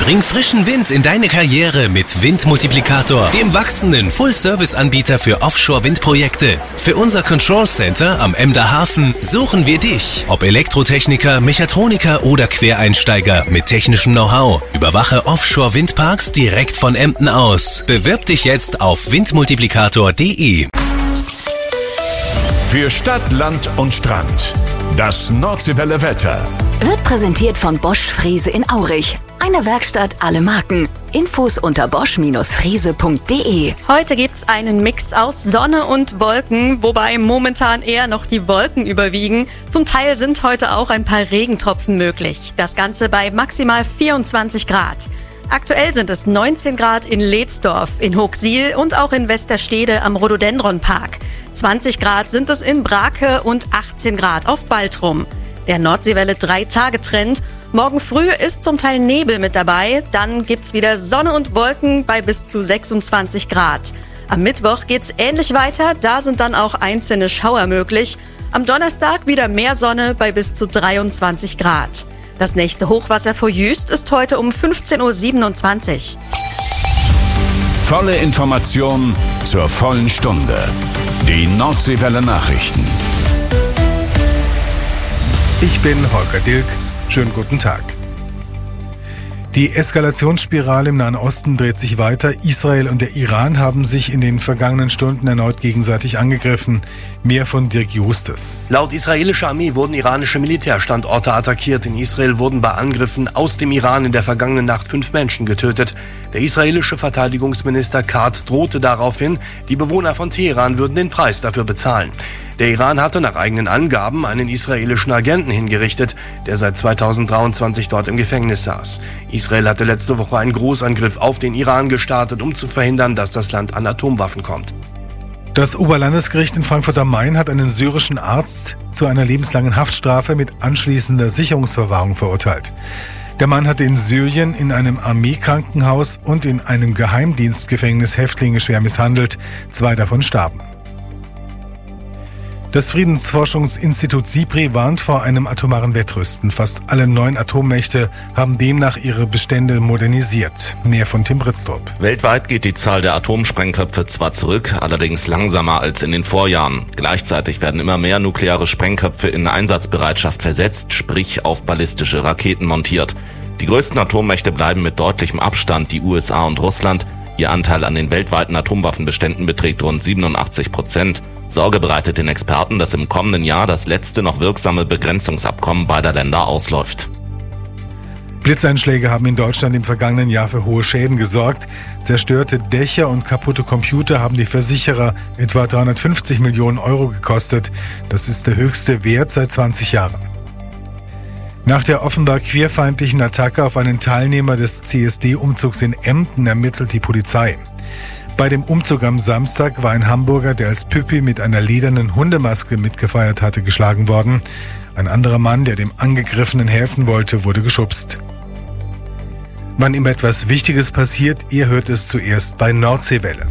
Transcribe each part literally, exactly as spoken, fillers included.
Bring frischen Wind in deine Karriere mit Windmultiplikator, dem wachsenden Full-Service-Anbieter für Offshore-Windprojekte. Für unser Control Center am Emder Hafen suchen wir dich. Ob Elektrotechniker, Mechatroniker oder Quereinsteiger mit technischem Know-how. Überwache Offshore-Windparks direkt von Emden aus. Bewirb dich jetzt auf windmultiplikator punkt de. Für Stadt, Land und Strand. Das Nordseewelle Wetter. Wird präsentiert von Bosch Frese in Aurich. Eine Werkstatt, alle Marken. Infos unter bosch Frese punkt de. Heute gibt's einen Mix aus Sonne und Wolken, wobei momentan eher noch die Wolken überwiegen. Zum Teil sind heute auch ein paar Regentropfen möglich. Das Ganze bei maximal vierundzwanzig Grad. Aktuell sind es neunzehn Grad in Leetsdorf, in Hochsiel und auch in Westerstede am Rhododendron-Park. zwanzig Grad sind es in Brake und achtzehn Grad auf Baltrum. Der Nordseewelle drei Tage Trend. Morgen früh ist zum Teil Nebel mit dabei. Dann gibt's wieder Sonne und Wolken bei bis zu sechsundzwanzig Grad. Am Mittwoch geht's ähnlich weiter. Da sind dann auch einzelne Schauer möglich. Am Donnerstag wieder mehr Sonne bei bis zu dreiundzwanzig Grad. Das nächste Hochwasser vor Jüst ist heute um fünfzehn Uhr siebenundzwanzig. Volle Information zur vollen Stunde. Die Nordseewelle Nachrichten. Ich bin Holger Dilk. Schönen guten Tag. Die Eskalationsspirale im Nahen Osten dreht sich weiter. Israel und der Iran haben sich in den vergangenen Stunden erneut gegenseitig angegriffen. Mehr von Dirk Justus. Laut israelischer Armee wurden iranische Militärstandorte attackiert. In Israel wurden bei Angriffen aus dem Iran in der vergangenen Nacht fünf Menschen getötet. Der israelische Verteidigungsminister Katz drohte daraufhin, die Bewohner von Teheran würden den Preis dafür bezahlen. Der Iran hatte nach eigenen Angaben einen israelischen Agenten hingerichtet, der seit zweitausenddreiundzwanzig dort im Gefängnis saß. Israel hatte letzte Woche einen Großangriff auf den Iran gestartet, um zu verhindern, dass das Land an Atomwaffen kommt. Das Oberlandesgericht in Frankfurt am Main hat einen syrischen Arzt zu einer lebenslangen Haftstrafe mit anschließender Sicherungsverwahrung verurteilt. Der Mann hatte in Syrien in einem Armeekrankenhaus und in einem Geheimdienstgefängnis Häftlinge schwer misshandelt. Zwei davon starben. Das Friedensforschungsinstitut SIPRI warnt vor einem atomaren Wettrüsten. Fast alle neun Atommächte haben demnach ihre Bestände modernisiert. Mehr von Tim Britztrup. Weltweit geht die Zahl der Atomsprengköpfe zwar zurück, allerdings langsamer als in den Vorjahren. Gleichzeitig werden immer mehr nukleare Sprengköpfe in Einsatzbereitschaft versetzt, sprich auf ballistische Raketen montiert. Die größten Atommächte bleiben mit deutlichem Abstand die U S A und Russland. Ihr Anteil an den weltweiten Atomwaffenbeständen beträgt rund siebenundachtzig Prozent. Sorge bereitet den Experten, dass im kommenden Jahr das letzte noch wirksame Begrenzungsabkommen beider Länder ausläuft. Blitzeinschläge haben in Deutschland im vergangenen Jahr für hohe Schäden gesorgt. Zerstörte Dächer und kaputte Computer haben die Versicherer etwa dreihundertfünfzig Millionen Euro gekostet. Das ist der höchste Wert seit zwanzig Jahren. Nach der offenbar queerfeindlichen Attacke auf einen Teilnehmer des C S D-Umzugs in Emden ermittelt die Polizei. Bei dem Umzug am Samstag war ein Hamburger, der als Püppi mit einer ledernen Hundemaske mitgefeiert hatte, geschlagen worden. Ein anderer Mann, der dem Angegriffenen helfen wollte, wurde geschubst. Wann ihm etwas Wichtiges passiert, ihr hört es zuerst bei Nordseewelle.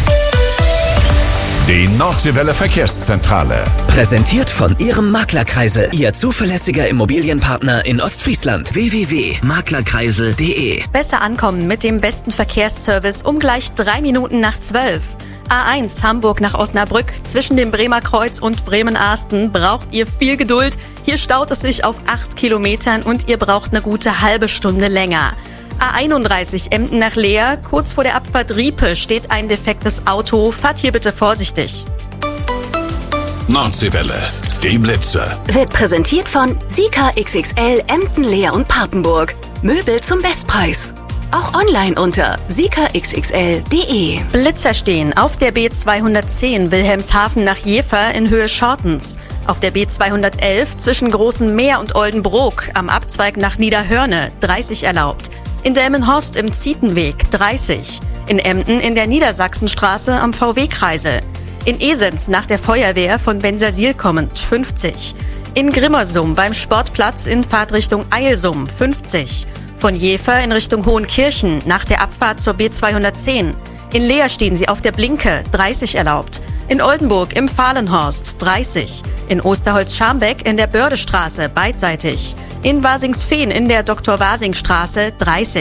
Die Nordseewelle Verkehrszentrale. Präsentiert von Ihrem Maklerkreisel, Ihr zuverlässiger Immobilienpartner in Ostfriesland. w w w punkt maklerkreisel punkt de. Besser ankommen mit dem besten Verkehrsservice um gleich drei Minuten nach zwölf. A eins Hamburg nach Osnabrück zwischen dem Bremer Kreuz und Bremen-Arsten braucht ihr viel Geduld. Hier staut es sich auf acht Kilometern und ihr braucht eine gute halbe Stunde länger. A einunddreißig Emden nach Leer, kurz vor der Abfahrt Riepe steht ein defektes Auto. Fahrt hier bitte vorsichtig. Nordseewelle, die Blitze. Wird präsentiert von Sika X X L Emden, Leer und Papenburg. Möbel zum Bestpreis. Auch online unter sika x x l punkt de. Blitzer stehen auf der B zweihundertzehn Wilhelmshaven nach Jever in Höhe Schortens. Auf der B zweihundertelf zwischen Großen Meer und Oldenbrook am Abzweig nach Niederhörne dreißig erlaubt. In Delmenhorst im Zietenweg dreißig. In Emden in der Niedersachsenstraße am V W-Kreisel. In Esens nach der Feuerwehr von Bensersiel kommend fünfzig. In Grimmersum beim Sportplatz in Fahrtrichtung Eilsum fünfzig. Von Jever in Richtung Hohenkirchen nach der Abfahrt zur B zweihundertzehn. In Leer stehen sie auf der Blinke dreißig erlaubt. In Oldenburg im Fahlenhorst dreißig. In Osterholz-Scharmbeck in der Bördestraße beidseitig. In Wasingsfehn in der Doktor-Wasing-Straße dreißig.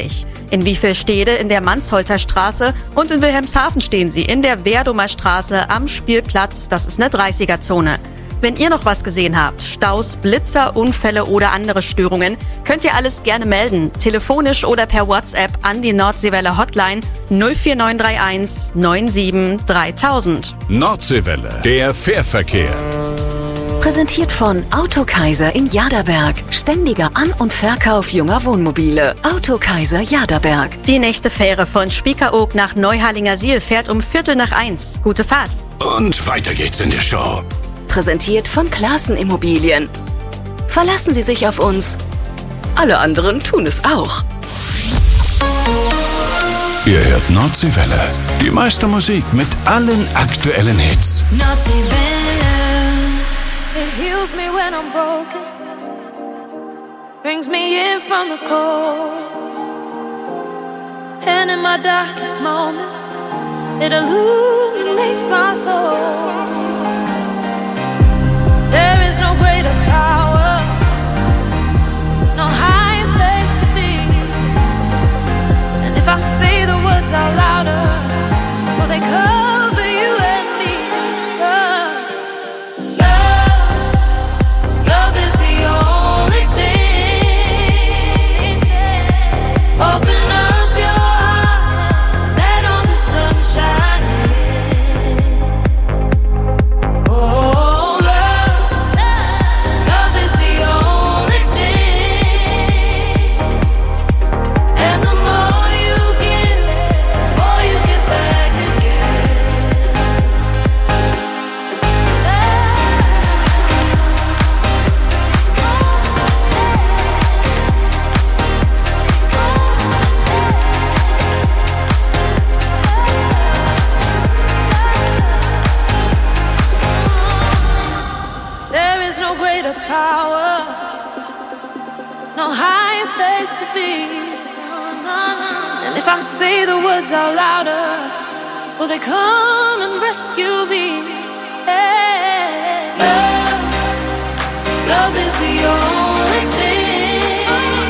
In Wiefelstede in der Mansholter Straße und in Wilhelmshaven stehen sie in der Werdomer Straße am Spielplatz. Das ist eine dreißiger-Zone. Wenn ihr noch was gesehen habt, Staus, Blitzer, Unfälle oder andere Störungen, könnt ihr alles gerne melden. Telefonisch oder per WhatsApp an die Nordseewelle Hotline null vier neun drei eins neun sieben dreitausend. Nordseewelle, der Fährverkehr. Präsentiert von Autokaiser in Jaderberg. Ständiger An- und Verkauf junger Wohnmobile. Autokaiser Jaderberg. Die nächste Fähre von Spiekeroog nach Neuharlingersiel fährt um Viertel nach eins. Gute Fahrt. Und weiter geht's in der Show. Präsentiert von Klaassen Immobilien. Verlassen Sie sich auf uns. Alle anderen tun es auch. Ihr hört Nordseewelle. Die meiste Musik mit allen aktuellen Hits. Nordseewelle. It heals me when I'm broken. Brings me in from the cold. And in my darkest moments, it illuminates my soul. There is no greater power, no higher place to be. And if I say the words out louder, will they cover you and me? Love, love, love is the only thing. Open up your heart, let all the sun shine in. Oh, power, no higher place to be. And if I say the words out louder, will they come and rescue me? Hey. Love, love is the only thing.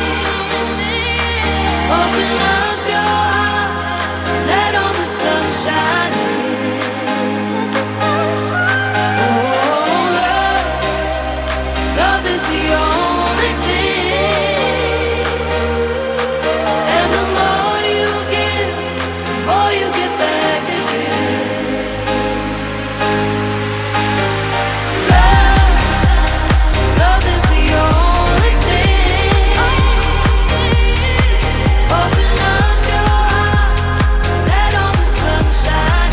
Open up your heart, let all the sun shine in. Let the sun shine. Is the only thing, and the more you give, the more you get back again. Love, love is the only thing. Open up your heart, let all the sun shine.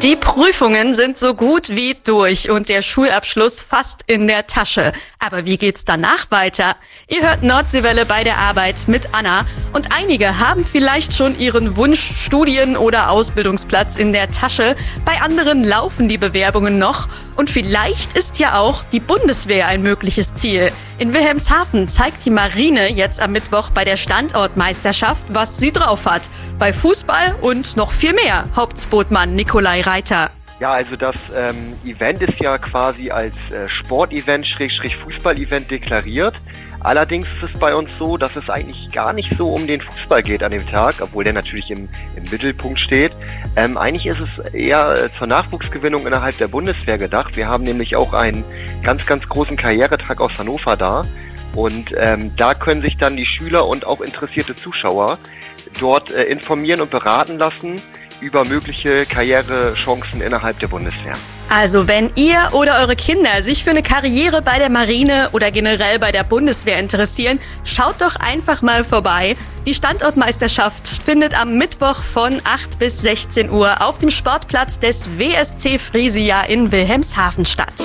Die Prüfungen sind so gut wie durch und der Schulabschluss fast in der Tasche. Aber wie geht's danach weiter? Ihr hört Nordseewelle bei der Arbeit mit Anna und einige haben vielleicht schon ihren Wunschstudien- oder Ausbildungsplatz in der Tasche. Bei anderen laufen die Bewerbungen noch und vielleicht ist ja auch die Bundeswehr ein mögliches Ziel. In Wilhelmshaven zeigt die Marine jetzt am Mittwoch bei der Standortmeisterschaft, was sie drauf hat. Bei Fußball und noch viel mehr. Hauptbootsmann Nikolai Reiter. Ja, also das ähm, Event ist ja quasi als äh, Sportevent, Schrägstrich Fußball-Event deklariert. Allerdings ist es bei uns so, dass es eigentlich gar nicht so um den Fußball geht an dem Tag, obwohl der natürlich im, im Mittelpunkt steht. Ähm, eigentlich ist es eher äh, zur Nachwuchsgewinnung innerhalb der Bundeswehr gedacht. Wir haben nämlich auch einen ganz, ganz großen Karrieretag aus Hannover da. Und ähm, da können sich dann die Schüler und auch interessierte Zuschauer dort äh, informieren und beraten lassen über mögliche Karrierechancen innerhalb der Bundeswehr. Also wenn ihr oder eure Kinder sich für eine Karriere bei der Marine oder generell bei der Bundeswehr interessieren, schaut doch einfach mal vorbei. Die Standortmeisterschaft findet am Mittwoch von acht bis sechzehn Uhr auf dem Sportplatz des W S C Friesia in Wilhelmshaven statt.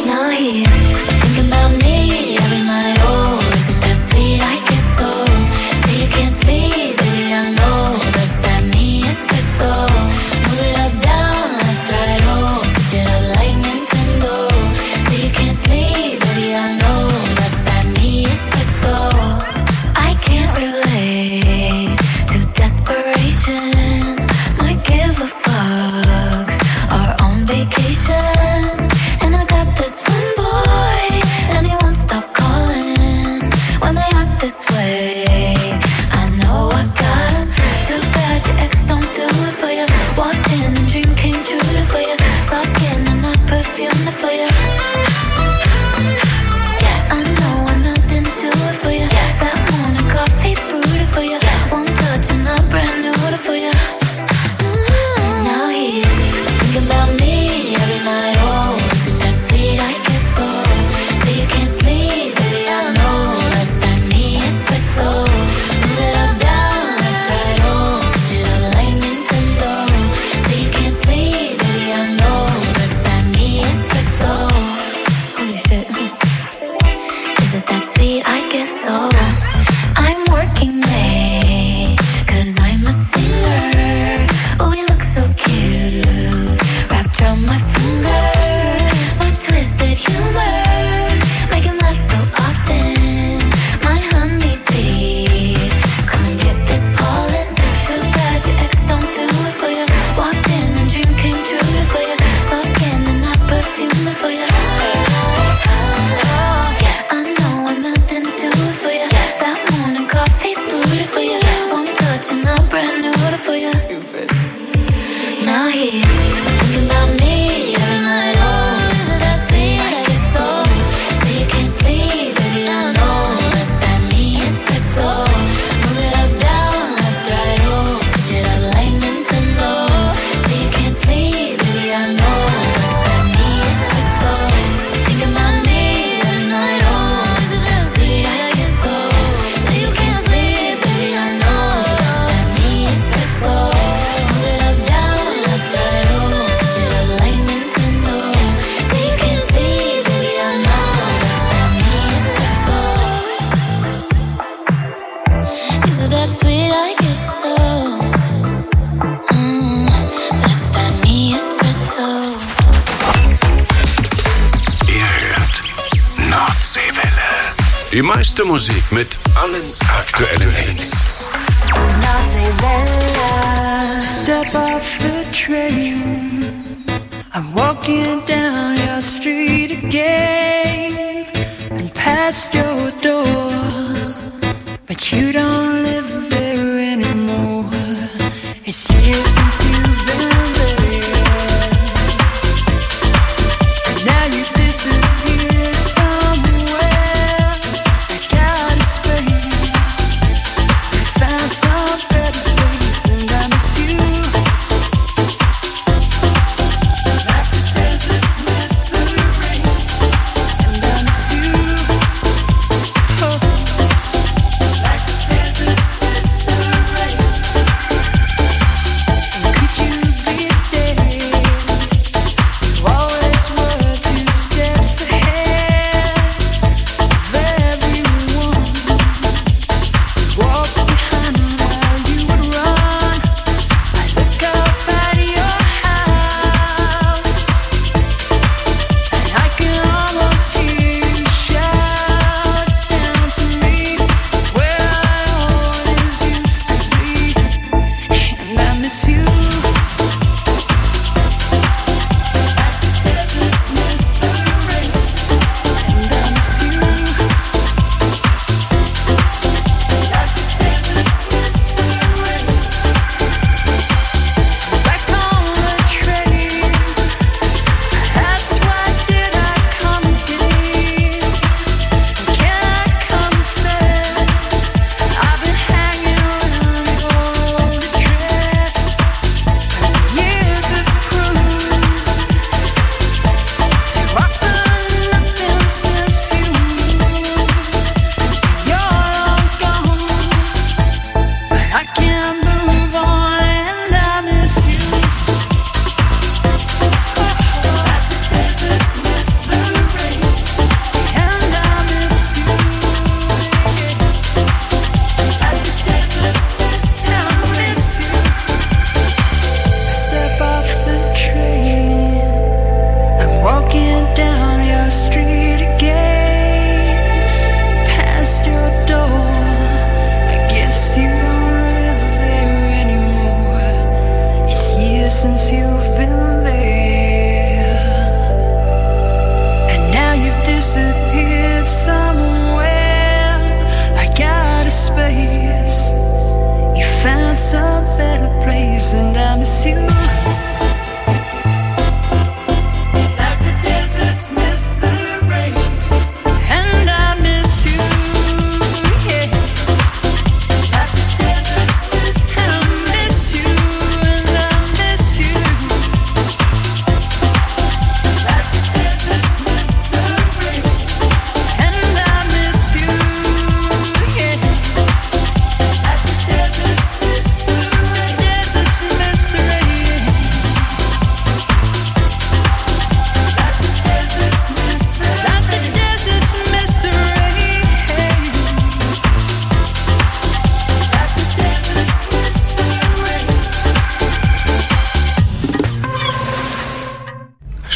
Die meiste Musik mit allen aktuellen Hits. Step off the train. I'm walking down your street again and past your door, but you don't live there anymore. It's years since you've been there, and now you disappeared somewhere. I got a space, I found some better place, and I miss you. Like the deserts miss the rain, and I miss you. Oh. Like the deserts miss the rain. Could you be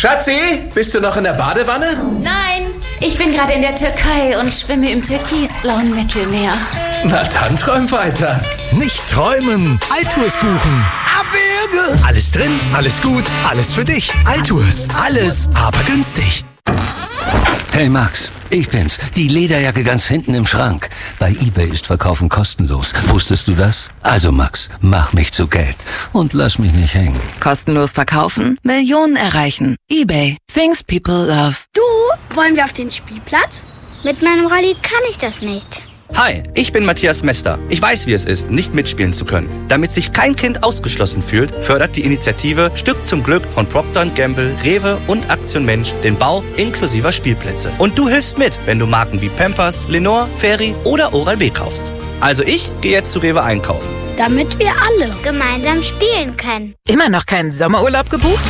Schatzi, bist du noch in der Badewanne? Nein, ich bin gerade in der Türkei und schwimme im türkisblauen Mittelmeer. Na dann träum weiter. Nicht träumen, Altours buchen. Abwürge. Alles drin, alles gut, alles für dich. Altours, alles, aber günstig. Hey Max, ich bin's, die Lederjacke ganz hinten im Schrank. Bei eBay ist Verkaufen kostenlos. Wusstest du das? Also Max, mach mich zu Geld und lass mich nicht hängen. Kostenlos verkaufen, Millionen erreichen. eBay, things people love. Du, wollen wir auf den Spielplatz? Mit meinem Rolli kann ich das nicht. Hi, ich bin Matthias Mester. Ich weiß, wie es ist, nicht mitspielen zu können. Damit sich kein Kind ausgeschlossen fühlt, fördert die Initiative Stück zum Glück von Procter und Gamble, Rewe und Aktion Mensch den Bau inklusiver Spielplätze. Und du hilfst mit, wenn du Marken wie Pampers, Lenore, Fairy oder Oral-B kaufst. Also ich gehe jetzt zu Rewe einkaufen. Damit wir alle gemeinsam spielen können. Immer noch keinen Sommerurlaub gebucht?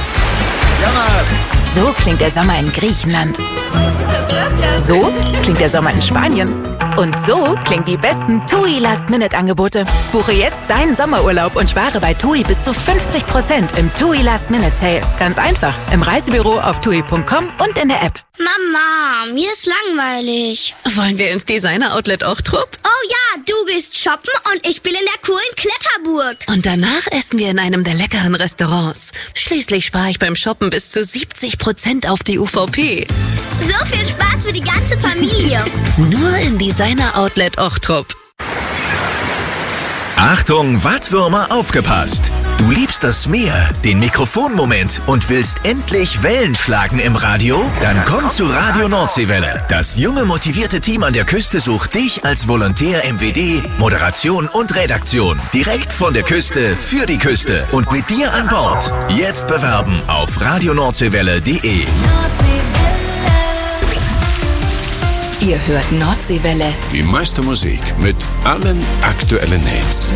So klingt der Sommer in Griechenland. So klingt der Sommer in Spanien. Und so klingen die besten TUI Last-Minute-Angebote. Buche jetzt deinen Sommerurlaub und spare bei TUI bis zu fünfzig Prozent im TUI Last-Minute-Sale. Ganz einfach. Im Reisebüro auf tui punkt com und in der App. Mama, mir ist langweilig. Wollen wir ins Designer-Outlet Ochtrup? Oh ja, du gehst shoppen und ich spiele in der coolen Kletterburg. Und danach essen wir in einem der leckeren Restaurants. Schließlich spare ich beim Shoppen bis zu siebzig Prozent auf die U V P. So viel Spaß für die ganze Familie. Nur in Designer Outlet Ochtrup. Achtung, Wattwürmer, aufgepasst! Du liebst das Meer, den Mikrofonmoment und willst endlich Wellen schlagen im Radio? Dann komm zu Radio Nordseewelle. Das junge, motivierte Team an der Küste sucht dich als Volontär M W D, Moderation und Redaktion. Direkt von der Küste für die Küste und mit dir an Bord. Jetzt bewerben auf radio nordseewelle punkt de. Ihr hört Nordseewelle. Die meiste Musik mit allen aktuellen Hits.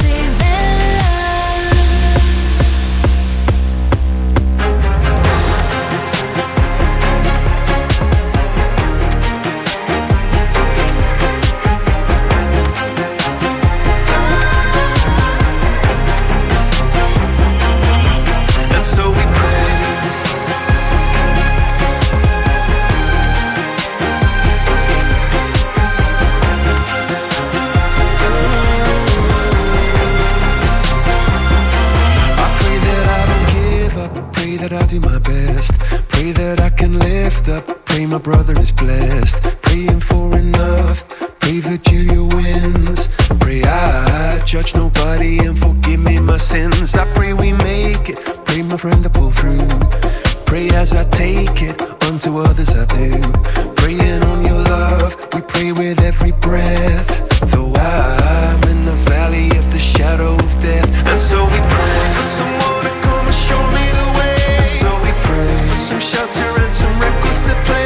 My brother is blessed, praying for enough. Pray Virgilia wins. Pray I judge nobody and forgive me my sins. I pray we make it. Pray my friend to pull through. Pray as I take it, unto others I do. Praying on your love, we pray with every breath. Though I'm in the valley of the shadow of death, and so we pray for someone to come and show me the way. And so we pray for some shelter and some records to play.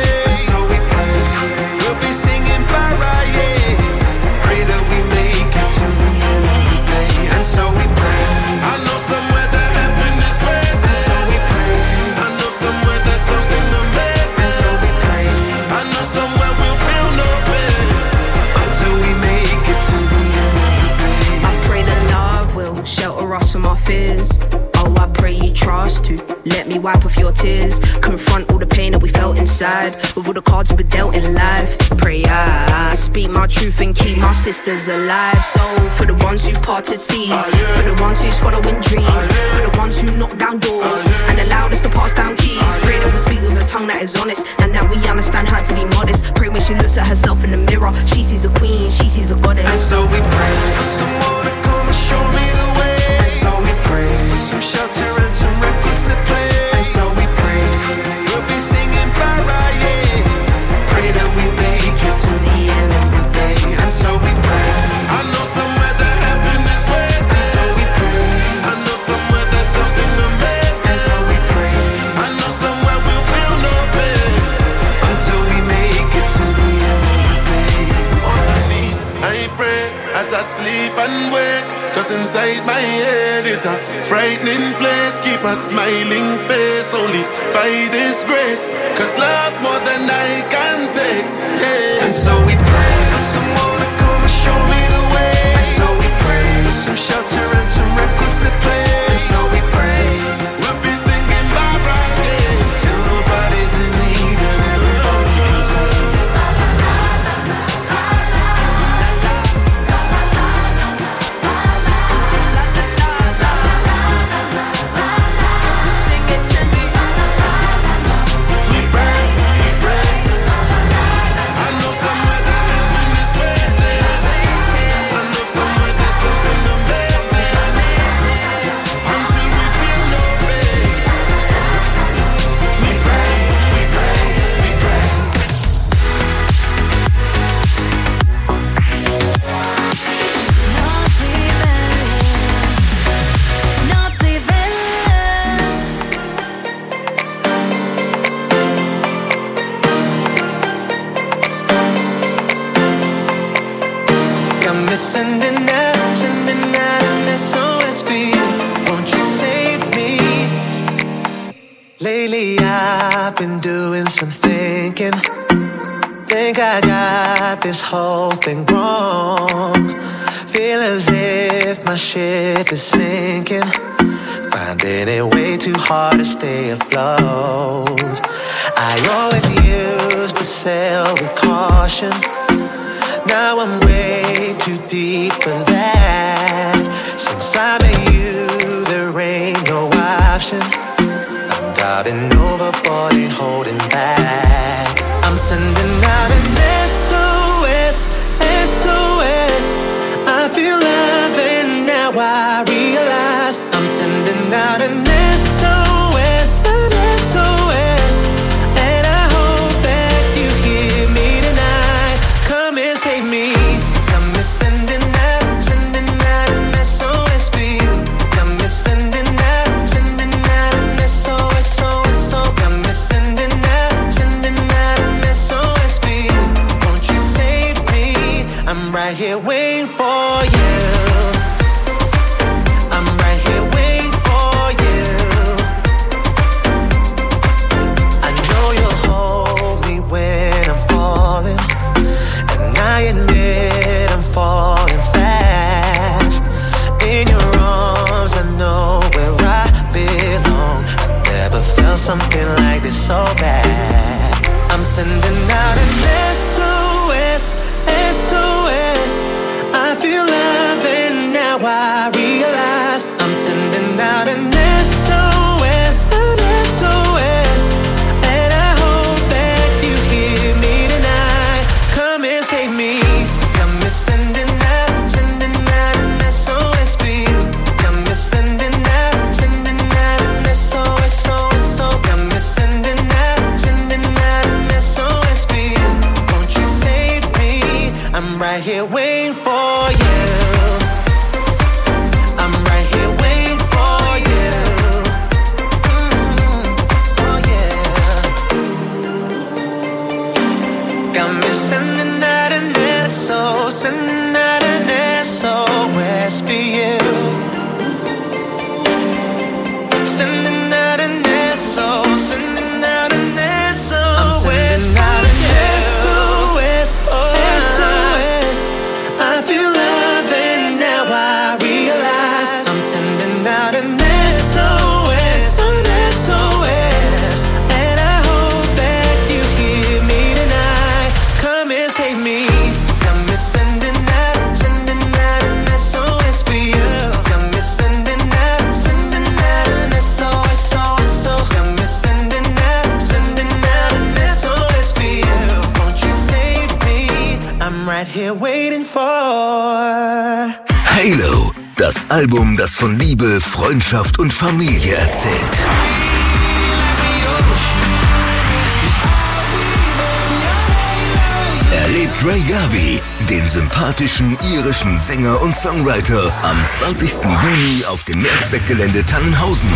Fears. Oh, I pray you trust to let me wipe off your tears. Confront all the pain that we felt inside with all the cards we've been dealt in life. Pray I speak my truth and keep my sisters alive. So for the ones who parted seas, for the ones who's following dreams, for the ones who knock down doors and allowed us to pass down keys. Pray that we speak with a tongue that is honest and that we understand how to be modest. Pray when she looks at herself in the mirror, she sees a queen, she sees a goddess. And so we pray for someone to come and show me the way. And so we pray for some shelter and some records to play. And so we pray we'll be singing para, yeah. Pray that we make it to the end of the day. And so we pray. I know somewhere that heaven is waiting. And so we pray. I know somewhere there's something amazing. And so we pray. I know somewhere we'll feel no pain until we make it to the end of the day. On my knees, I pray as I sleep and wake. Cause inside my head is a frightening place. Keep a smiling face only by this grace. Cause love's more than I can take, yeah. And so we pray for someone to come and show me the way. And so we pray for some shelter and some records to play. And so we pray we'll be singing bye bye, yeah, till think I got this whole thing wrong. Feel as if my ship is sinking. Finding it way too hard to stay afloat. I always used to sail with caution. Now I'm way too deep for that. Since I met you, there ain't no option. I'm diving overboard, ain't holding back. I'm sending out an S O S, S O S. I feel love and now I realize I'm sending out an S O S, an S O S. And I hope that you hear me tonight. Come and save me. Come and sending out, sending out an S O S for you. Come and sending out, sending out an S O S, O S, O. Come and sending out, sending out an S O S for you. Won't you save me? I'm right here waiting for you. I'm right here waiting for you. I know you'll hold me when I'm falling, and I admit I'm falling fast. In your arms, I know where I belong. I never felt something like this so bad. I'm sending out an S O S, S O S. I feel love and now I realize I'm sending out an S O S, an S O S. And I hope that you hear me tonight. Come and save me. Come and sending out, sending out an S O S for you. Come and sending out, sending out an S O S, O S, O. Come and sending out, sending out an S O S for you. Won't you save me? I'm right here waiting for you. I'm right here waiting for you. Mm, oh yeah. Got me sending out an S O, sending out an S O S for you. Sending out an S O, sending out an S O S. I'm sending out an S O S, S O S. I feel love and now I realize I'm sending out an S O S, an S O S. And I hope that you hear me tonight. Come and save me. Come and sending out, sending out an S O S for you. Come and sending out, sending out an S O S, O S, O. Come and sending out, sending out an S O S for you. Won't you save me? I'm right here waiting for. Halo, das Album, das von Liebe, Freundschaft und Familie erzählt. Erlebt Ray Garvey, den sympathischen irischen Sänger und Songwriter, am zwanzigsten Juni auf dem Mehrzweckgelände Tannenhausen.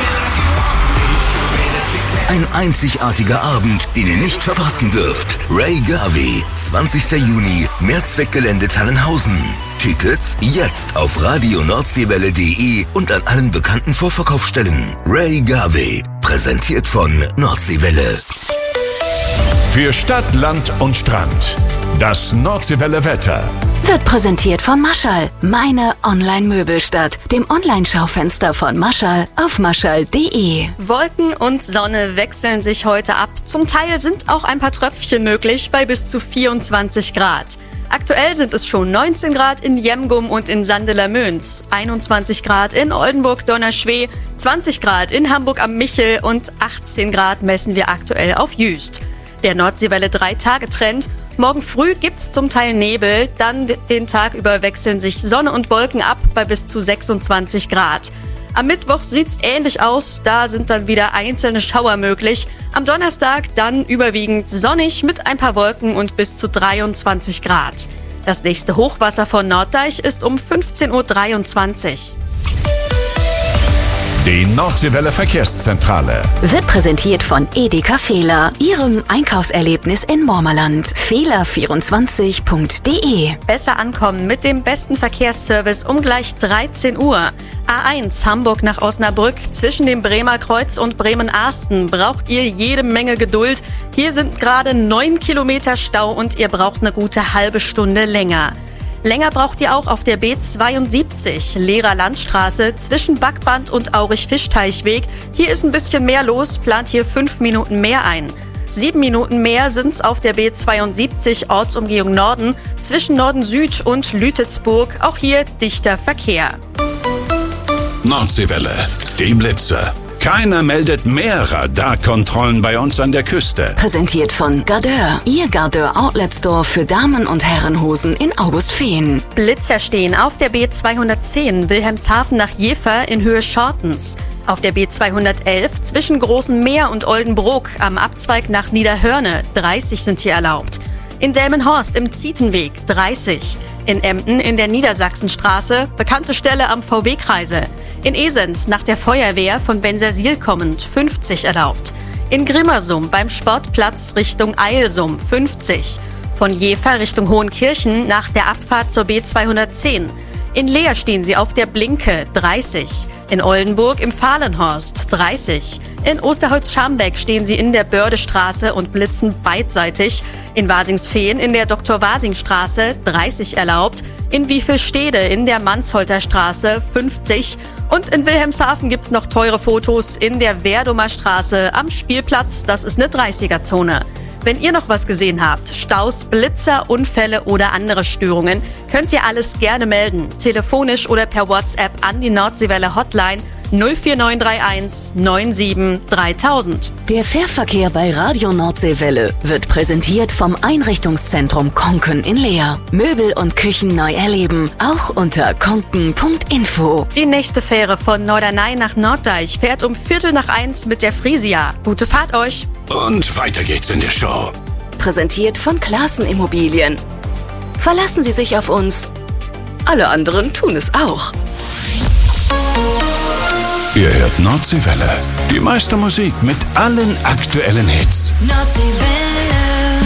Ein einzigartiger Abend, den ihr nicht verpassen dürft. Ray Garvey, zwanzigsten Juni, Mehrzweckgelände Tannenhausen. Tickets jetzt auf radio nordseewelle punkt de und an allen bekannten Vorverkaufsstellen. Ray Garvey, präsentiert von Nordseewelle. Für Stadt, Land und Strand. Das Nordseewelle Wetter. Wird präsentiert von Maschall, meine Online-Möbelstadt, dem Online-Schaufenster von Maschall auf maschall punkt de. Wolken und Sonne wechseln sich heute ab. Zum Teil sind auch ein paar Tröpfchen möglich bei bis zu vierundzwanzig Grad. Aktuell sind es schon neunzehn Grad in Jemgum und in Sandeler-Möns, einundzwanzig Grad in Oldenburg-Donnerschweh, zwanzig Grad in Hamburg am Michel und achtzehn Grad messen wir aktuell auf Jüst. Der Nordseewelle drei Tage Trend. Morgen früh gibt's zum Teil Nebel, dann den Tag über wechseln sich Sonne und Wolken ab bei bis zu sechsundzwanzig Grad. Am Mittwoch sieht's ähnlich aus, da sind dann wieder einzelne Schauer möglich. Am Donnerstag dann überwiegend sonnig mit ein paar Wolken und bis zu dreiundzwanzig Grad. Das nächste Hochwasser von Norddeich ist um fünfzehn Uhr dreiundzwanzig. Die Nordseewelle Verkehrszentrale. Wird präsentiert von Edeka Fehler, Ihrem Einkaufserlebnis in Mormerland. Fehler vierundzwanzig punkt de. Besser ankommen mit dem besten Verkehrsservice um gleich dreizehn Uhr. A eins Hamburg nach Osnabrück zwischen dem Bremer Kreuz und Bremen-Arsten braucht ihr jede Menge Geduld. Hier sind gerade neun Kilometer Stau und ihr braucht eine gute halbe Stunde länger. Länger braucht ihr auch auf der B zweiundsiebzig, Lehrer Landstraße zwischen Backband und Aurich-Fischteichweg. Hier ist ein bisschen mehr los, plant hier fünf Minuten mehr ein. Sieben Minuten mehr sind's auf der B zweiundsiebzig Ortsumgehung Norden zwischen Norden Süd und Lütetsburg. Auch hier dichter Verkehr. Nordseewelle, die Blitze. Keiner meldet mehr Radarkontrollen bei uns an der Küste. Präsentiert von Gardeur, Ihr Gardeur Outlet Store für Damen- und Herrenhosen in Augustfehn. Blitzer stehen auf der B zweihundertzehn Wilhelmshaven nach Jever in Höhe Schortens. Auf der B zweihundertelf zwischen Großen Meer und Oldenbrook am Abzweig nach Niederhörne, dreißig sind hier erlaubt. In Delmenhorst im Zietenweg, dreißig. In Emden in der Niedersachsenstraße, bekannte Stelle am V W-Kreise. In Esens nach der Feuerwehr von Bensersiel kommend, fünfzig erlaubt. In Grimmersum beim Sportplatz Richtung Eilsum, fünfzig. Von Jever Richtung Hohenkirchen nach der Abfahrt zur B zweihundertzehn. In Leer stehen sie auf der Blinke, dreißig. In Oldenburg im Fahlenhorst, dreißig. In Osterholz-Scharmbeck stehen sie in der Bördestraße und blitzen beidseitig. In Wasingsfehn in der Doktor-Wasing-Straße, dreißig erlaubt. In Wiefelstede in der Mansholter Straße, fünfzig. Und in Wilhelmshaven gibt's noch teure Fotos in der Werdumer Straße am Spielplatz. Das ist eine dreißiger-Zone. Wenn ihr noch was gesehen habt, Staus, Blitzer, Unfälle oder andere Störungen, könnt ihr alles gerne melden. Telefonisch oder per WhatsApp an die Nordseewelle Hotline null vier neun drei eins neun sieben dreitausend. Der Fährverkehr bei Radio Nordseewelle wird präsentiert vom Einrichtungszentrum Konken in Leer. Möbel und Küchen neu erleben, auch unter konken punkt info. Die nächste Fähre von Norderney nach Norddeich fährt um Viertel nach eins mit der Frisia. Gute Fahrt euch! Und weiter geht's in der Show. Präsentiert von Klaassen Immobilien. Verlassen Sie sich auf uns. Alle anderen tun es auch. Ihr hört Nordseewelle. Die meiste Musik mit allen aktuellen Hits. Nordseewelle.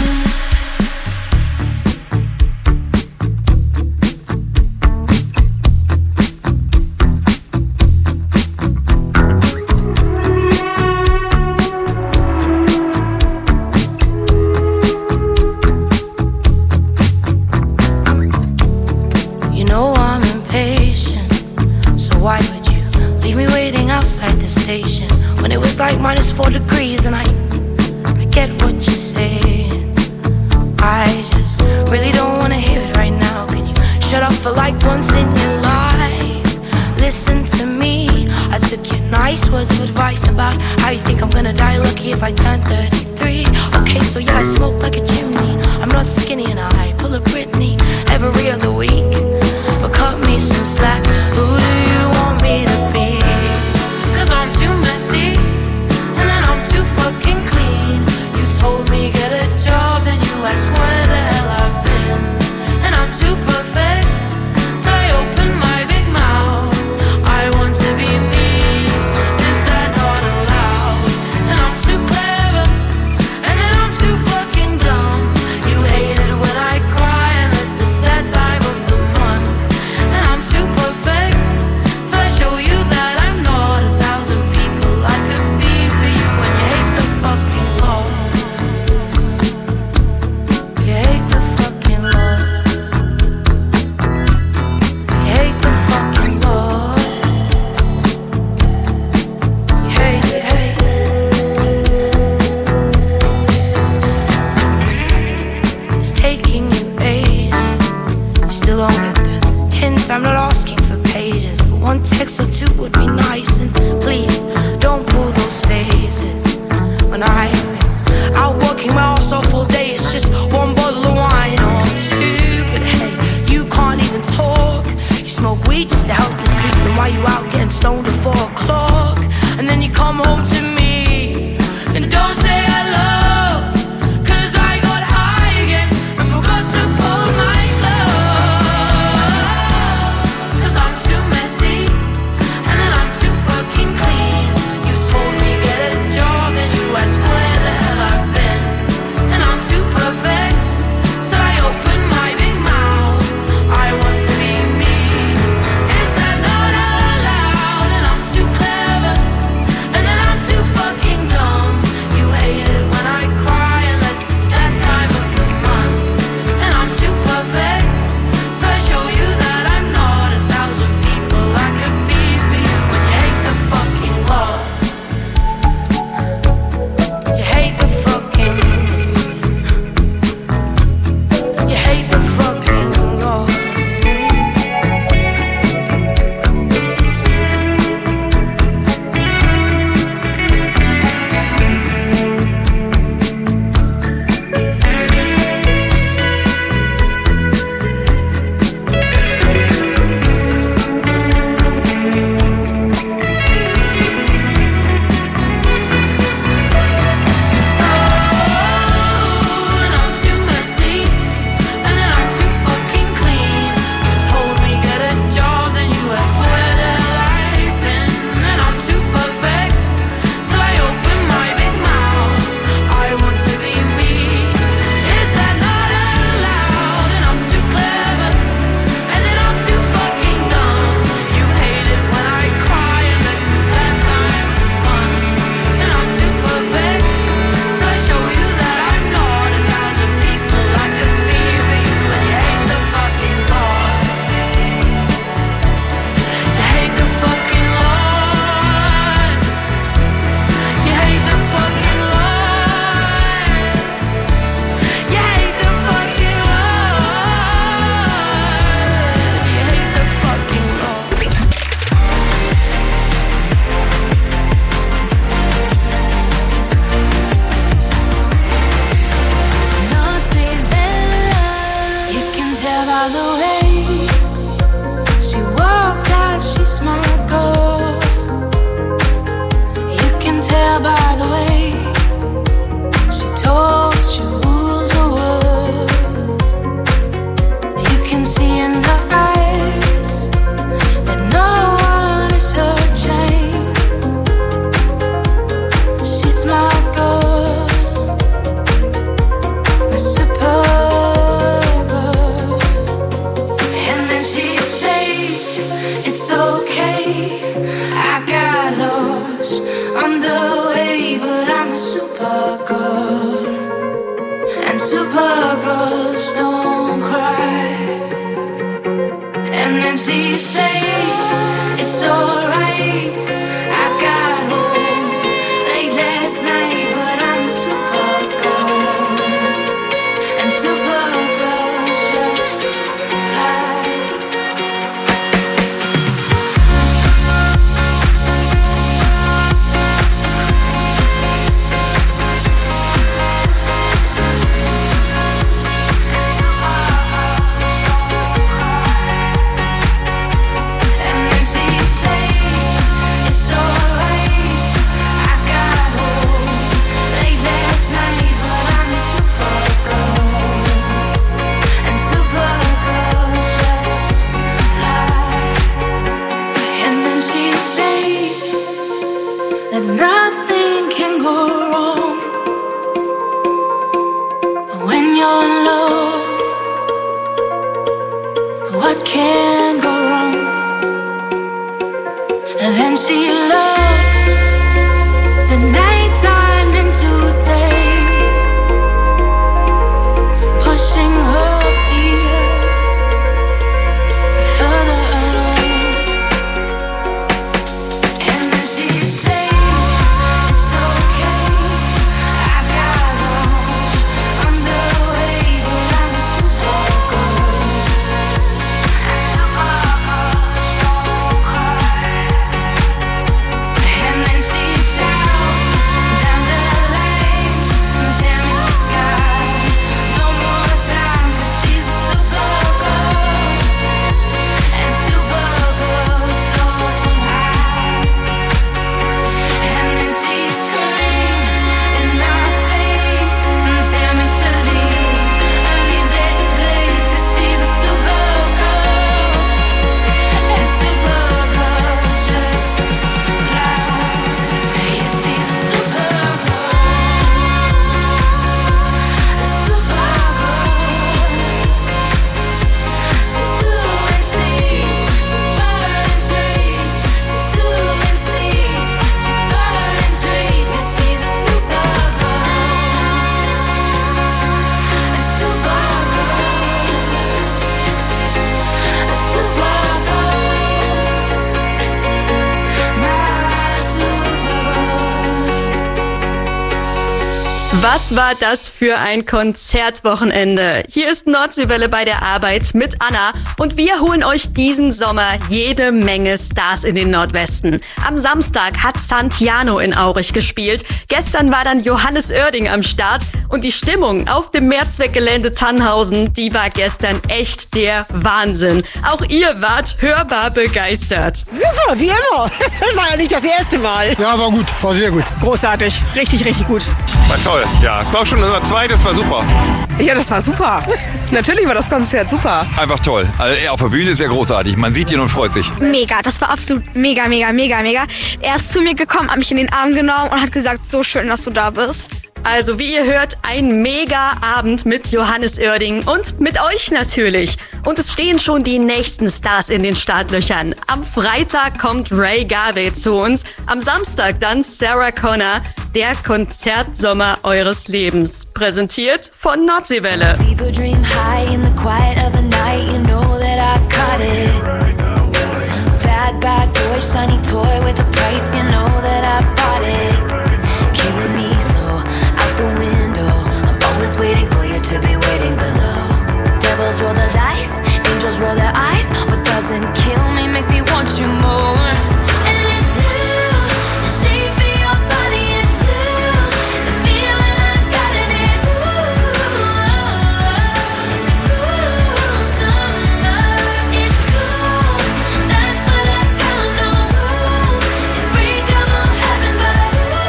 You know I'm impatient, so why would you leave me waiting outside the station when it was like minus four degrees? And I, I get what you're saying. I just really don't wanna hear it right now. Can you shut up for like once in your life? Listen to me. I took your nice words of advice about how you think I'm gonna die lucky if I turn thirty-three. Okay, so yeah, I smoke like a chimney. I'm not skinny and I pull a Britney every other week. But cut me some slack. Who do you want me to be? Cause I'm too messy, and then I'm too fucking clean. You told me get a job, and you asked where the hell I've been. And I'm too perfect, till I open my big mouth. I want to be me, is that not allowed? And I'm too clever, and then I'm too fucking dumb. You hate it when I cry, unless it's that time of the month. And I'm too perfect, till I show you that I'm not a thousand people I could be for you. When you hate the fucking Lord, you hate the fucking Lord, you hate the fucking Lord, you hate, you hate. It's taking you ages, you still don't get the hint. I'm not asking for pages, but one text or two would be nice. And please, don't pull those faces. When I've been out working my ass off all day, it's just one bottle of wine or two. But hey, you can't even talk. You smoke weed just to help you sleep. Then why you out getting stoned at four o'clock? And then you come home to me and don't say hello. Cause I got high again and forgot to fold my clothes. Cause I'm too messy, and then I'm too fucking clean. say it's alright. I got home late last night, but I'm a supergirl, and supergirls just fly. Nothing can go wrong when you're in love. What can go wrong? And then she loved the nighttime into day, pushing her fear further along. And then she said, was war das für ein Konzertwochenende? Hier ist Nordseewelle bei der Arbeit mit Anna und wir holen euch diesen Sommer jede Menge Stars in den Nordwesten. Am Samstag hat Santiano in Aurich gespielt. Gestern war dann Johannes Oerding am Start und die Stimmung auf dem Mehrzweckgelände Tannhausen, die war gestern echt der Wahnsinn. Auch ihr wart hörbar begeistert. Super, wie immer. War ja nicht das erste Mal. Ja, war gut, war sehr gut. Großartig, richtig, richtig gut. War toll, ja. Es war auch schon unser zweites, war super. Ja, das war super. Natürlich war das Konzert super. Einfach toll. Also er auf der Bühne ist ja großartig. Man sieht ihn und freut sich. Mega, das war absolut mega, mega, mega, mega. Er ist zu mir gekommen, hat mich in den Arm genommen und hat gesagt, so schön, dass du da bist. Also wie ihr hört, ein Mega-Abend mit Johannes Oerding und mit euch natürlich. Und es stehen schon die nächsten Stars in den Startlöchern. Am Freitag kommt Ray Garvey zu uns, am Samstag dann Sarah Connor, der Konzertsommer eures Lebens. Präsentiert von Nordseewelle. People dream high in the quiet of the night, you know that I caught it. Bad, bad boy, shiny toy with a price, you know that I bought it. Killing me slow, out the window, I'm always waiting for you to be waiting below. Devils roll the dice, angels roll their eyes, what doesn't kill me makes me want you more. And it's blue, the shape of your body is blue, the feeling I got in it's blue. It's cool summer, it's cool, that's what I tell them, no rules, unbreakable heaven, but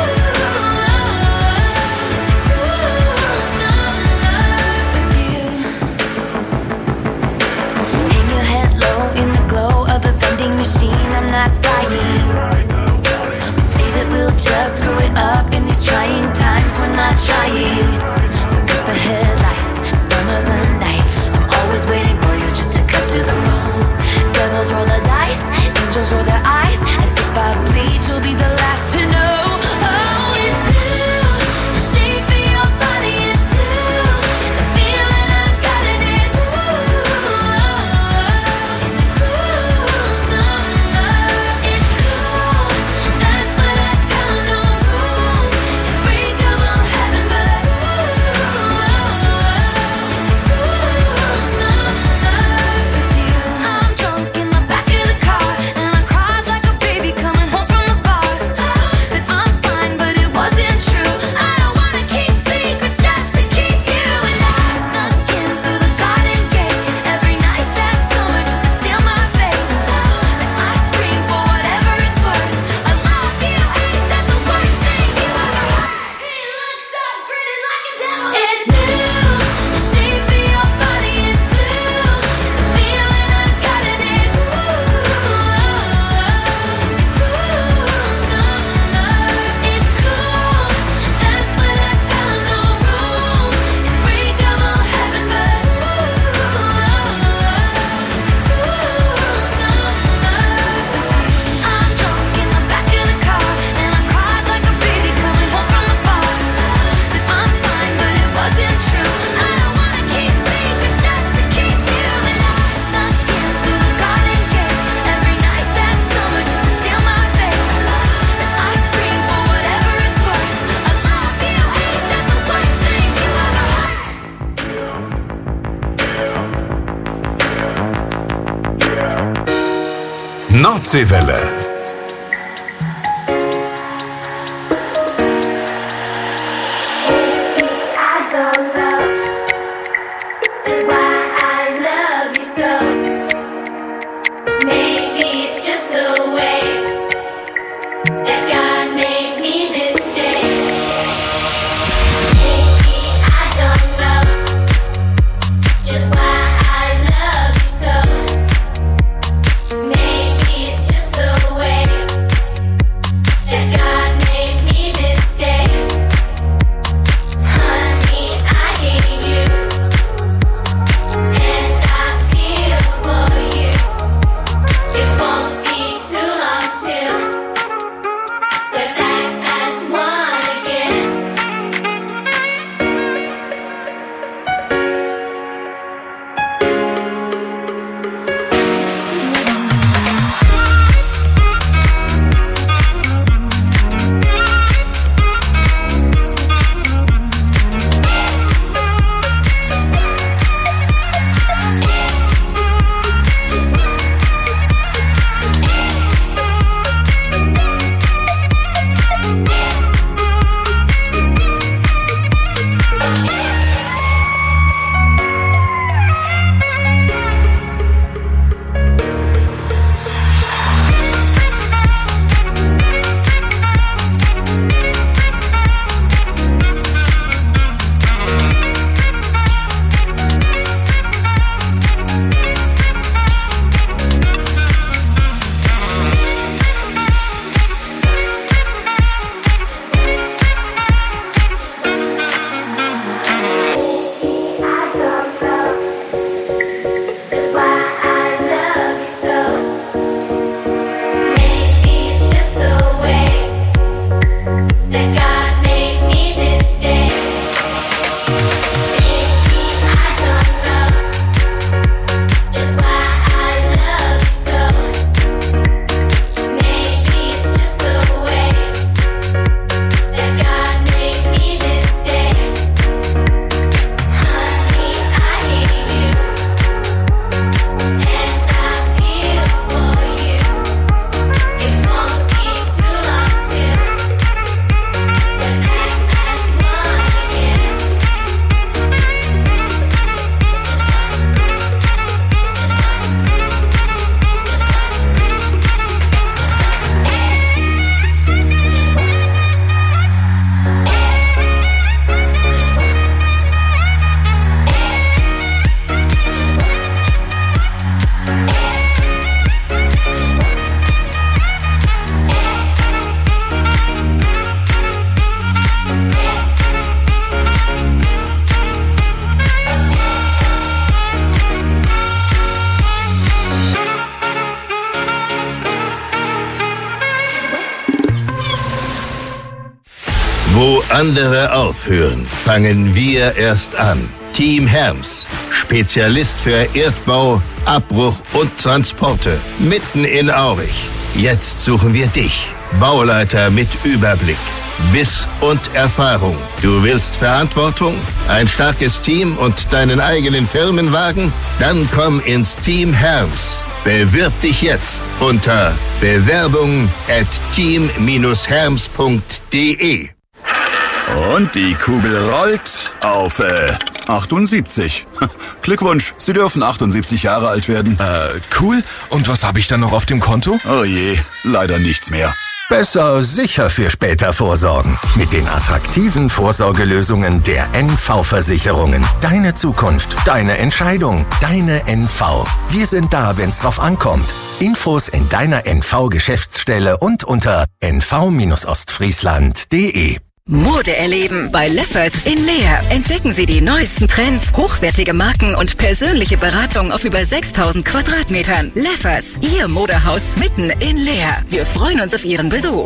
ooh, it's cool summer with you. Hang your head low in the glow of the vending machine, I'm not dying. We say that we'll just screw it up in these trying times, we're not trying. So cut the headlights, summer's a knife, I'm always waiting for you just to cut to the bone. Devils roll the dice, angels roll their eyes, and if I bleed, you'll be the last to know. Oh, it's blue, the shape of your body is blue, the feeling I got in it's blue. It's cool Nordseewelle. Wo andere aufhören, fangen wir erst an. Team Herms, Spezialist für Erdbau, Abbruch und Transporte, mitten in Aurich. Jetzt suchen wir dich, Bauleiter mit Überblick, Biss und Erfahrung. Du willst Verantwortung, ein starkes Team und deinen eigenen Firmenwagen? Dann komm ins Team Herms. Bewirb dich jetzt unter bewerbung at team herms punkt de. Und die Kugel rollt auf äh, achtundsiebzig. Glückwunsch, Sie dürfen achtundsiebzig Jahre alt werden. Äh, cool. Und was habe ich dann noch auf dem Konto? Oh je, leider nichts mehr. Besser sicher für später vorsorgen. Mit den attraktiven Vorsorgelösungen der N V-Versicherungen. Deine Zukunft, deine Entscheidung, deine N V. Wir sind da, wenn's drauf ankommt. Infos in deiner N V-Geschäftsstelle und unter n v ostfriesland punkt de. Mode erleben bei Leffers in Leer. Entdecken Sie die neuesten Trends, hochwertige Marken und persönliche Beratung auf über sechstausend Quadratmetern. Leffers, Ihr Modehaus mitten in Leer. Wir freuen uns auf Ihren Besuch.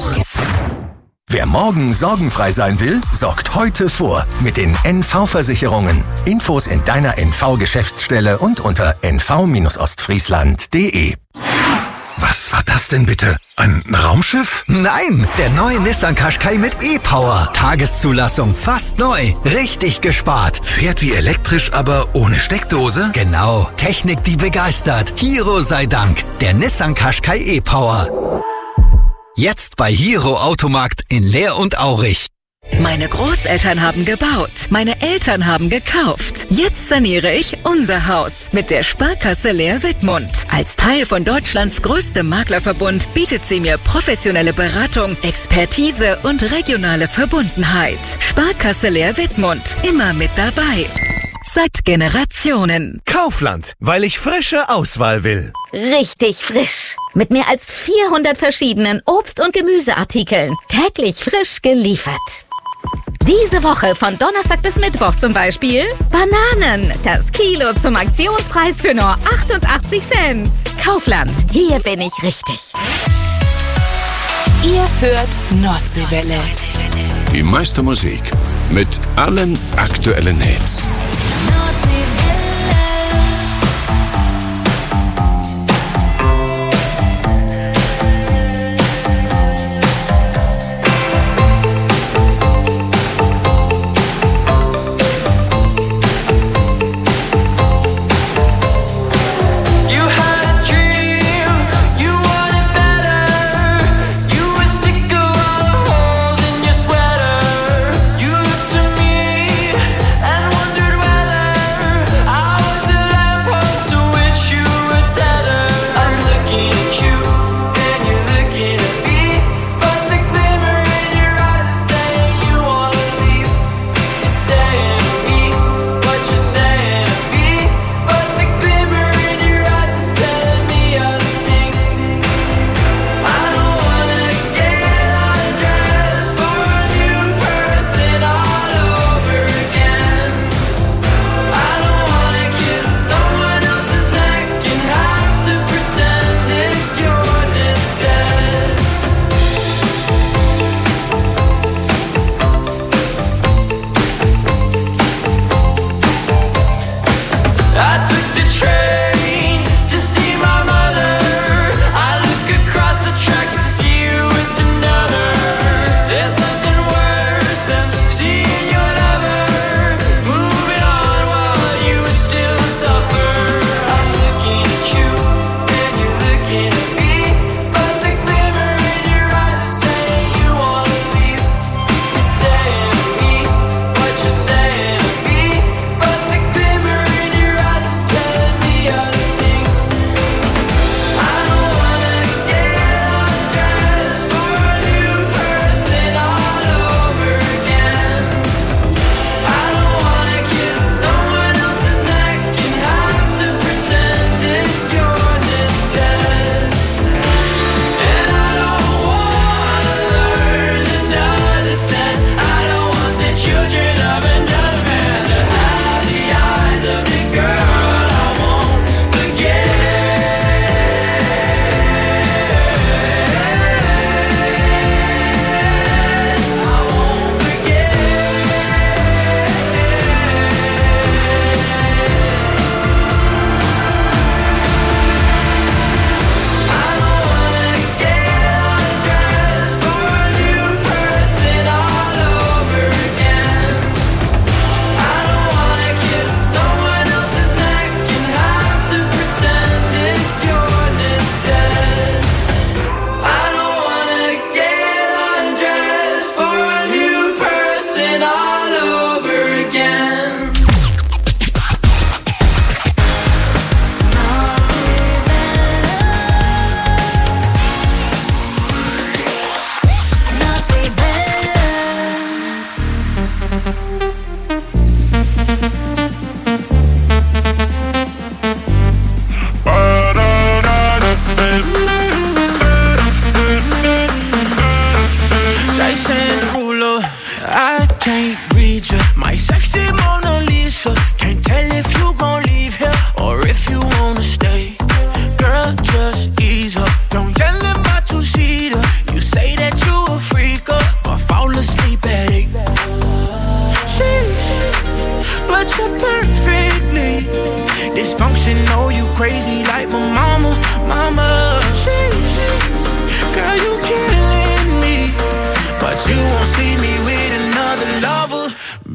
Wer morgen sorgenfrei sein will, sorgt heute vor mit den N V-Versicherungen. Infos in deiner N V-Geschäftsstelle und unter n v ostfriesland punkt de. Was war das denn bitte? Ein Raumschiff? Nein, der neue Nissan Qashqai mit E-Power. Tageszulassung, fast neu. Richtig gespart. Fährt wie elektrisch, aber ohne Steckdose? Genau. Technik, die begeistert. Hero sei Dank. Der Nissan Qashqai E-Power. Jetzt bei Hero Automarkt in Leer und Aurich. Meine Großeltern haben gebaut, meine Eltern haben gekauft. Jetzt saniere ich unser Haus mit der Sparkasse Leer Wittmund. Als Teil von Deutschlands größtem Maklerverbund bietet sie mir professionelle Beratung, Expertise und regionale Verbundenheit. Sparkasse Leer Wittmund, immer mit dabei. Seit Generationen. Kaufland, weil ich frische Auswahl will. Richtig frisch. Mit mehr als vierhundert verschiedenen Obst- und Gemüseartikeln. Täglich frisch geliefert. Diese Woche von Donnerstag bis Mittwoch zum Beispiel Bananen. Das Kilo zum Aktionspreis für nur achtundachtzig Cent. Kaufland, hier bin ich richtig. Ihr hört Nordseewelle. Die meiste Musik mit allen aktuellen Hits. You looked to me and wondered whether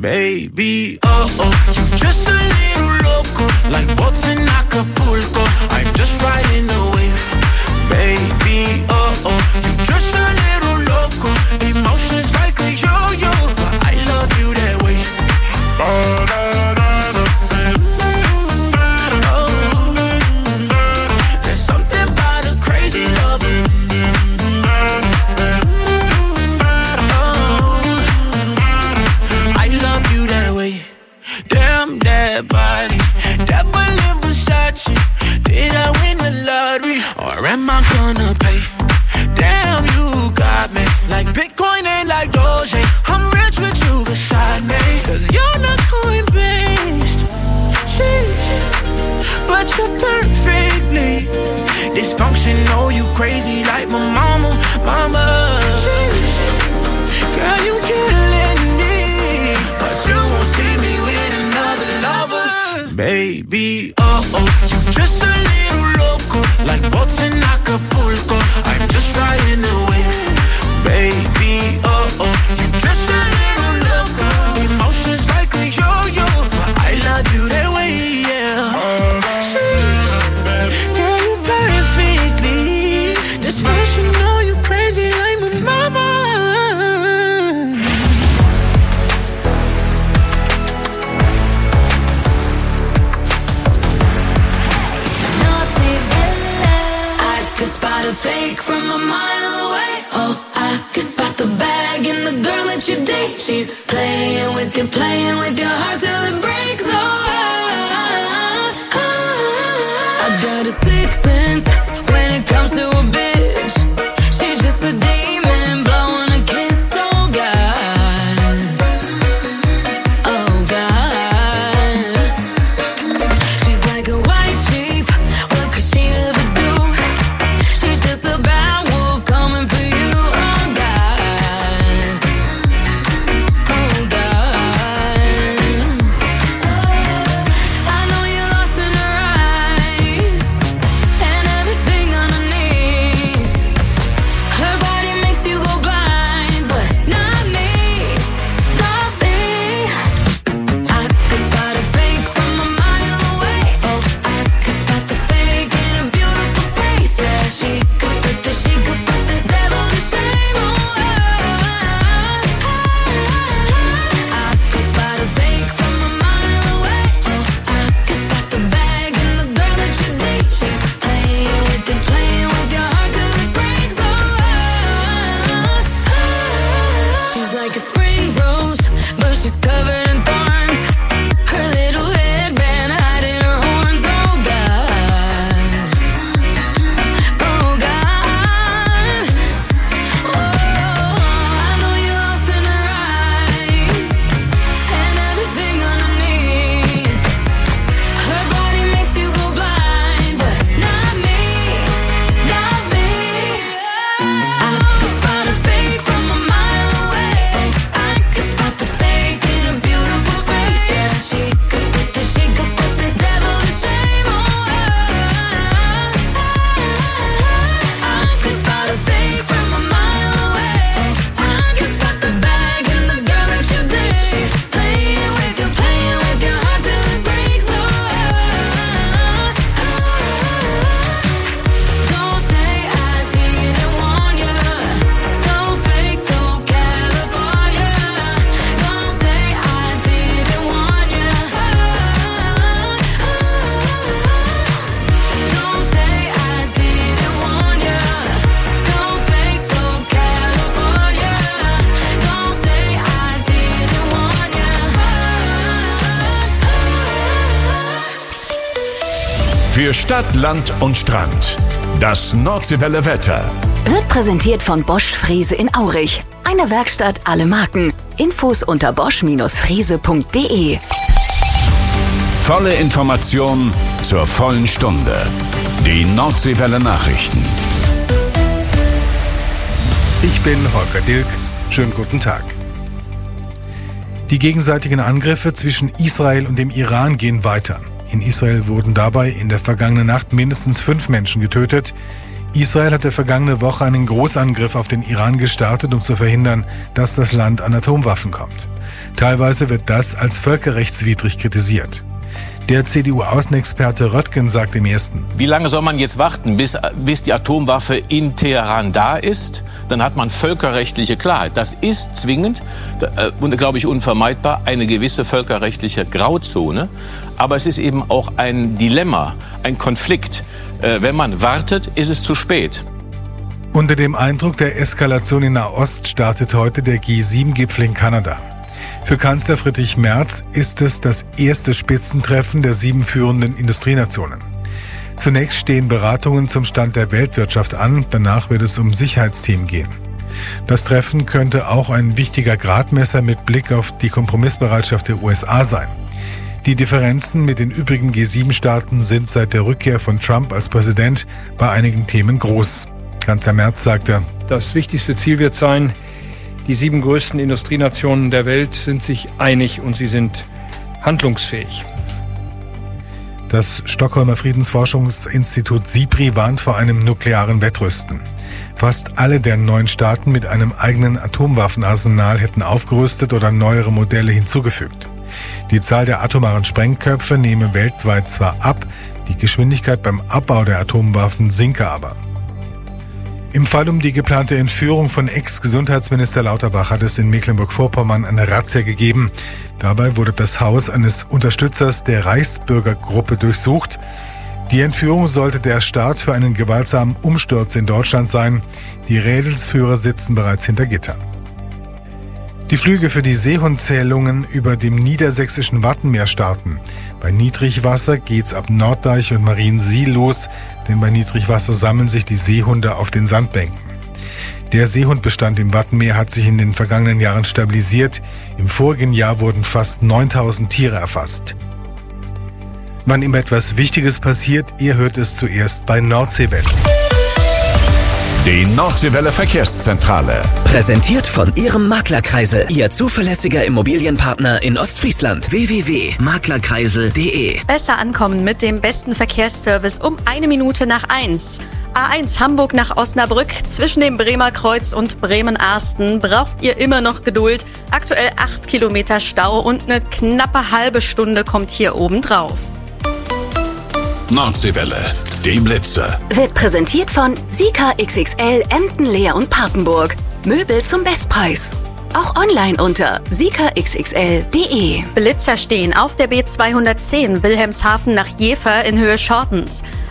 Baby, oh oh, you just a little loco, like boats in Acapulco. I'm just riding the wave. Baby, oh oh, you just a little loco, emotions like a yo-yo, but I love you that way. Oh, there's something about a crazy lover. Damn that body, devil in Versace. Did I win the lottery, or am I gonna pay? Damn, you got me like Bitcoin and like Doge. I'm rich with you beside me, cause you're not coin-based. Sheesh, but you're perfectly dysfunctional. You crazy like my mama, mama. Sheesh, girl, you killing me, but you won't see me with another lover. Baby, oh oh, you just a little loco, like boats in Acapulco. I'm just riding the wave. Baby, oh oh, you just a little loco, emotions like a yo-yo, but I love you that way, yeah. Sheesh, girl, you perfectly dysfunctional. You crazy like my mama. Could spot a fake from a mile away. Oh, I could spot the bag in the girl that you date. She's playing with you, playing with your heart till it breaks. Oh, I, I, I got a sixth sense when it comes to a bitch. She's just a demon blowing a kiss. Oh God, oh God. She's like a white sheep. What could she ever do? She's just a bad wolf coming for you, oh God, oh God. I know you're lost in her eyes, and everything underneath. Her body makes you go blind, but not me, not me. I could spot a fake from a mile away. Oh, I could spot the fake in a beautiful face, yeah. She could put the, she could put the devil to shame. Oh, I, I could spot a fake from a mile away. Oh, I could spot the bag in the girl that you date. She's playing with you, playing with your heart till it breaks. Oh, she's like a spring rose, but she's covered in thorns. Her little headband hiding her horns. Oh God, oh God. Oh, I know you're lost in her eyes, and everything underneath. Her body makes you go blind, but not me, not me. I could spot a fake from a mile away. Oh, I could spot the fake in a beautiful face, yeah. She could put the, she could put the devil to shame. Oh, I could spot a fake from a mile away. Oh, I could spot the bag in the girl that you date. She's playing with you, playing with your heart till it breaks. Oh, don't say I didn't warn you. So fake, so California. Don't say I didn't warn you. Don't say I didn't warn you. So fake, so California. Don't say I didn't warn you. Für Stadt, Land und Strand. Das Nordseewelle Wetter. Wird präsentiert von Bosch Frese in Aurich. Eine Werkstatt, alle Marken. Infos unter bosch frese punkt de. Volle Information zur vollen Stunde. Die Nordseewelle Nachrichten. Ich bin Holger Dilk. Schönen guten Tag. Die gegenseitigen Angriffe zwischen Israel und dem Iran gehen weiter. In Israel wurden dabei in der vergangenen Nacht mindestens fünf Menschen getötet. Israel hatte vergangene Woche einen Großangriff auf den Iran gestartet, um zu verhindern, dass das Land an Atomwaffen kommt. Teilweise wird das als völkerrechtswidrig kritisiert. Der C D U-Außenexperte Röttgen sagt im Ersten: Wie lange soll man jetzt warten, bis, bis die Atomwaffe in Teheran da ist? Dann hat man völkerrechtliche Klarheit. Das ist zwingend äh, und, glaube ich, unvermeidbar eine gewisse völkerrechtliche Grauzone. Aber es ist eben auch ein Dilemma, ein Konflikt. Äh, wenn man wartet, ist es zu spät. Unter dem Eindruck der Eskalation in Nahost startet heute der G sieben Gipfel in Kanada. Für Kanzler Friedrich Merz ist es das erste Spitzentreffen der sieben führenden Industrienationen. Zunächst stehen Beratungen zum Stand der Weltwirtschaft an, danach wird es um Sicherheitsthemen gehen. Das Treffen könnte auch ein wichtiger Gradmesser mit Blick auf die Kompromissbereitschaft der U S A sein. Die Differenzen mit den übrigen G sieben Staaten sind seit der Rückkehr von Trump als Präsident bei einigen Themen groß. Kanzler Merz sagte: Das wichtigste Ziel wird sein, die sieben größten Industrienationen der Welt sind sich einig und sie sind handlungsfähig. Das Stockholmer Friedensforschungsinstitut SIPRI warnt vor einem nuklearen Wettrüsten. Fast alle der neun Staaten mit einem eigenen Atomwaffenarsenal hätten aufgerüstet oder neuere Modelle hinzugefügt. Die Zahl der atomaren Sprengköpfe nehme weltweit zwar ab, die Geschwindigkeit beim Abbau der Atomwaffen sinke aber. Im Fall um die geplante Entführung von Ex-Gesundheitsminister Lauterbach hat es in Mecklenburg-Vorpommern eine Razzia gegeben. Dabei wurde das Haus eines Unterstützers der Reichsbürgergruppe durchsucht. Die Entführung sollte der Start für einen gewaltsamen Umsturz in Deutschland sein. Die Rädelsführer sitzen bereits hinter Gitter. Die Flüge für die Seehundzählungen über dem niedersächsischen Wattenmeer starten. Bei Niedrigwasser geht's ab Norddeich und Mariensiel los, denn bei Niedrigwasser sammeln sich die Seehunde auf den Sandbänken. Der Seehundbestand im Wattenmeer hat sich in den vergangenen Jahren stabilisiert. Im vorigen Jahr wurden fast neuntausend Tiere erfasst. Wann immer etwas Wichtiges passiert, ihr hört es zuerst bei Nordseewelle. Die Nordseewelle Verkehrszentrale. Präsentiert von Ihrem Maklerkreisel. Ihr zuverlässiger Immobilienpartner in Ostfriesland. w w w punkt maklerkreisel punkt de. Besser ankommen mit dem besten Verkehrsservice um eine Minute nach eins. A eins Hamburg nach Osnabrück. Zwischen dem Bremer Kreuz und Bremen-Arsten braucht ihr immer noch Geduld. Aktuell acht Kilometer Stau und eine knappe halbe Stunde kommt hier oben drauf. Nordseewelle, die Blitze. Wird präsentiert von Sika X X L Emden, Leer und Papenburg. Möbel zum Bestpreis. Auch online unter sika x x l punkt de. Blitzer stehen auf der B zweihundertzehn Wilhelmshaven nach Jever in Höhe Schortens.